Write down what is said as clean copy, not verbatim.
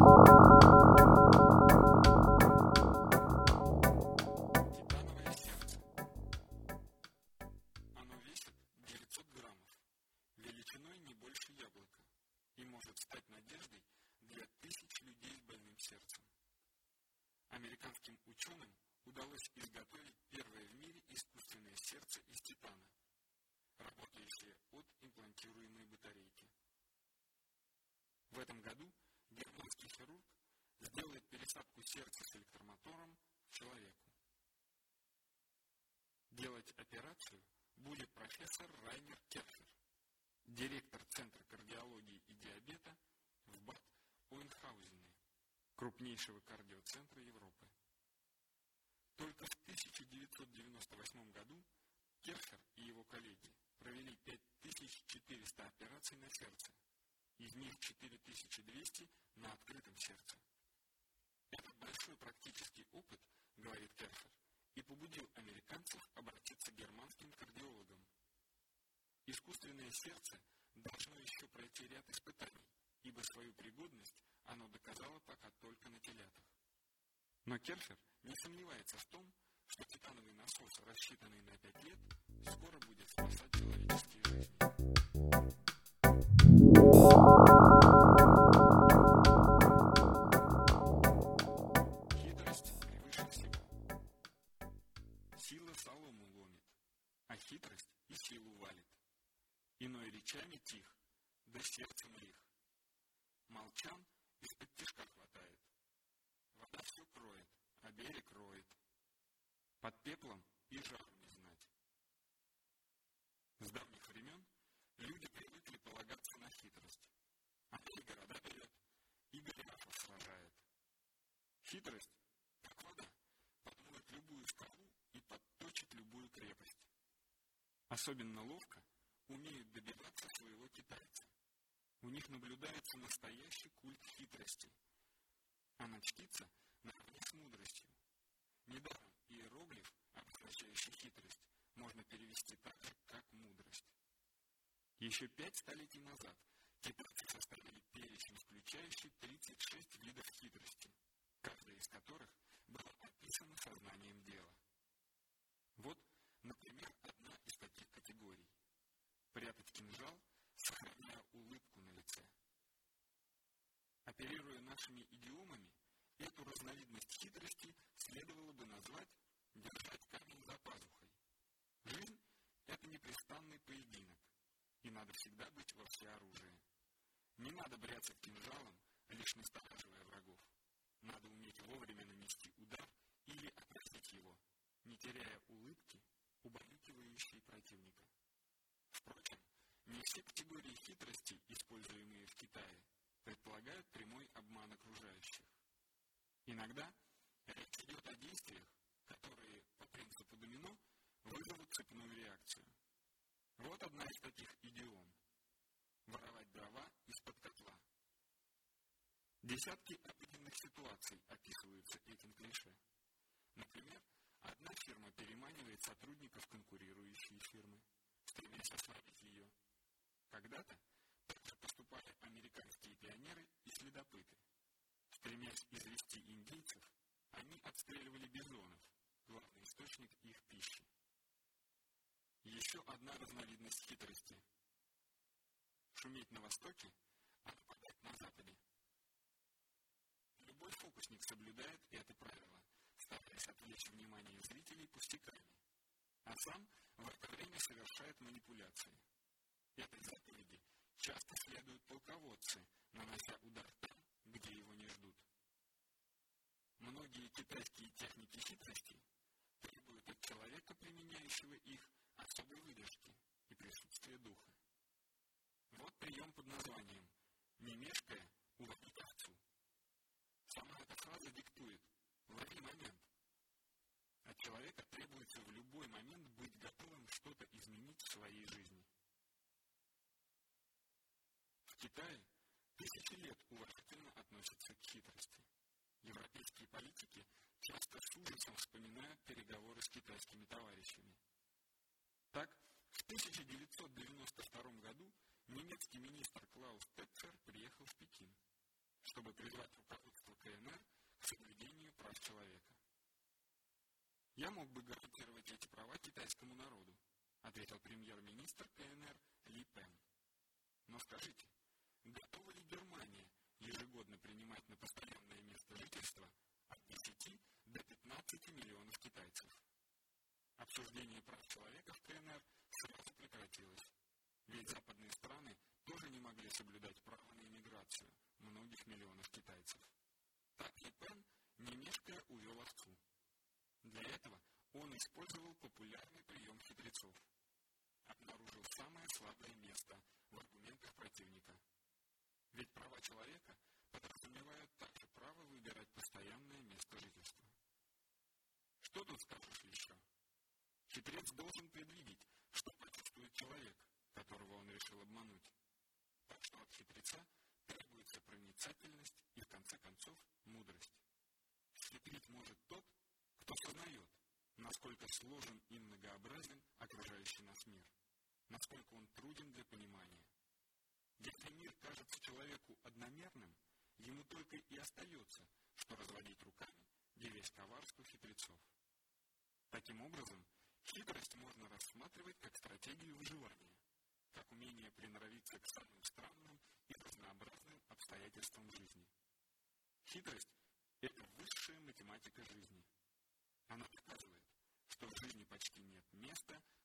Титановое сердце. Оно весит 900 граммов, величиной не больше яблока, и может стать надеждой для тысяч людей с больным сердцем. Американским ученым удалось изготовить первое в мире искусственное сердце из титана, работающее от имплантируемой батарейки. В этом году германский хирург сделает пересадку сердца с электромотором человеку. Делать операцию будет профессор Райнер Керхер, директор Центра кардиологии и диабета в Бад Оэйнхаузене, крупнейшего кардиоцентра Европы. Только в 1998 году Керхер и его коллеги провели 5400 операций на сердце, из них 4200 на открытом сердце. Этот большой практический опыт, говорит Керхер, и побудил американцев обратиться к германским кардиологам. Искусственное сердце должно еще пройти ряд испытаний, ибо свою пригодность оно доказало пока только на телятах. Но Керхер не сомневается в том, что титановый насос, рассчитанный на 5 лет, скоро будет спасать человеческие жизни. Хитрость превыше всего. Сила солому ломит, а хитрость и силу валит. Иной речами тих, да сердцем лих. Молчан из-под тишка хватает. Вода все кроет, а берег роет. Под пеплом и жару не знать. С давних времен люди привыкли полагаться на хитрость. Она и города берет, и голиафов сражает. Хитрость, как вода, подмоет любую скалу и подточит любую крепость. Особенно ловко умеют добиваться своего китайца. У них наблюдается настоящий культ хитрости. Она чтится наравне с мудростью. Недаром иероглиф, обозначающий хитрость, можно перевести так же, как мудрость. Еще 5 столетий назад китайцы составили перечень, включающий 36 видов хитрости, каждая из которых была описана сознанием дела. Вот, например, одна из таких категорий. Прятать кинжал, сохраняя улыбку на лице. Оперируя нашими идиомами, эту разновидность хитрости следовало бы назвать «держать камень за пазухой». Жизнь – это непрестанный поединок, и надо всегда быть во всеоружии. Не надо бряцать кинжалом, лишь настораживая врагов. Надо уметь вовремя нанести удар или отразить его, не теряя улыбки, убаюкивающей противника. Впрочем, не все категории хитрости, используемые в Китае, предполагают прямой обман окружающих. Иногда речь идет о действиях, которые, по принципу домино, вызовут цепную реакцию. Вот одна из таких идиом. Воровать дрова из-под котла. Десятки обыденных ситуаций описываются этим клише. Например, одна фирма переманивает сотрудников конкурирующей фирмы, стремясь ослабить ее. Когда-то также поступали американские пионеры и следопыты. Стремясь извести индейцев, они отстреливали бизонов, главный источник их пищи. Еще одна разновидность хитрости. Шуметь на востоке, а нападать на западе. Любой фокусник соблюдает это правило, стараясь отвлечь внимание зрителей пустяками, а сам в это время совершает манипуляции. Этой заповеди часто следуют полководцы, нанося удар там, где его не ждут. Многие китайские техники хитрости требуют от человека, применяющего их, особой выдержки и присутствия духа. Вот прием под названием «не мешкая, улови овцу». Сама эта фраза диктует «лови момент». От человека требуется в любой момент быть готовым что-то изменить в своей жизни. В Китае тысячи лет уважительно относятся к хитрости. Европейские политики часто с ужасом вспоминают переговоры с китайскими товарищами. Так, в 1992 году немецкий министр Клаус Тетцер приехал в Пекин. чтобы призвать руководство КНР к соблюдению прав человека. «Я мог бы гарантировать эти права китайскому народу», ответил премьер-министр КНР Ли Пен. «Но скажите, готова ли Германия ежегодно принимать на постоянное место жительства от 10 до 15 миллионов китайцев?» Обсуждение прав человека в КНР сразу прекратилось, ведь западные страны тоже не могли соблюдать право на иммиграцию многих миллионов китайцев. Так Ли Пен, не мешкая, увел овцу. Для этого он использовал популярный прием хитрецов. Обнаружил самое слабое место в аргументах противника. Ведь права человека подразумевают также право выбирать постоянное место жительства. Что тут скажешь еще? Хитрец должен предвидеть, что почувствует человек, которого он решил обмануть. Так что от хитреца требуется проницательность и, в конце концов, мудрость. Хитрить может тот, кто сознает, насколько сложен и многообразен окружающий нас мир, насколько он труден для понимания. Если мир кажется человеку одномерным, ему только и остается, что разводить руками, девясь коварству хитрецов. Таким образом, хитрость можно рассматривать как стратегию выживания, как умение приноровиться к самым странным и разнообразным обстоятельствам жизни. Хитрость – это высшая математика жизни. Она доказывает, что в жизни почти нет места,